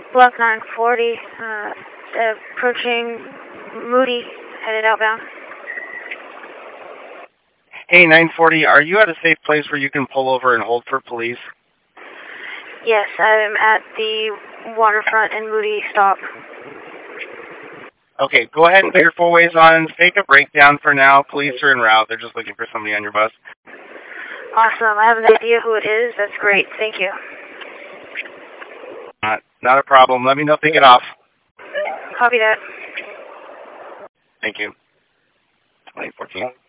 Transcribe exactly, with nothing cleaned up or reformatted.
Block nine forty, uh, approaching Moody, headed outbound. Hey, nine forty, are you at a safe place where you can pull over and hold for police? Yes, I'm at the waterfront and Moody stop. Okay, go ahead and put your four ways on. Take a breakdown for now. Police are en route. They're just looking for somebody on your bus. Awesome. I have an idea who it is. That's great. Thank you. Not, not a problem. Let me know if they get off. Copy that. Thank you. twenty fourteen.